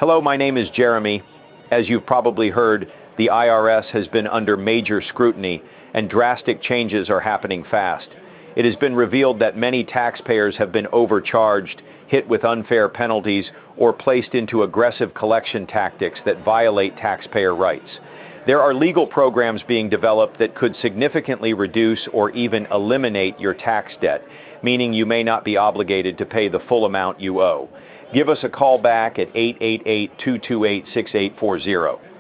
Hello, my name is Jeremy. As you've probably heard, the IRS has been under major scrutiny and drastic changes are happening fast. It has been revealed that many taxpayers have been overcharged, hit with unfair penalties, or placed into aggressive collection tactics that violate taxpayer rights. There are legal programs being developed that could significantly reduce or even eliminate your tax debt, meaning you may not be obligated to pay the full amount you owe. Give us a call back at 888-228-6840.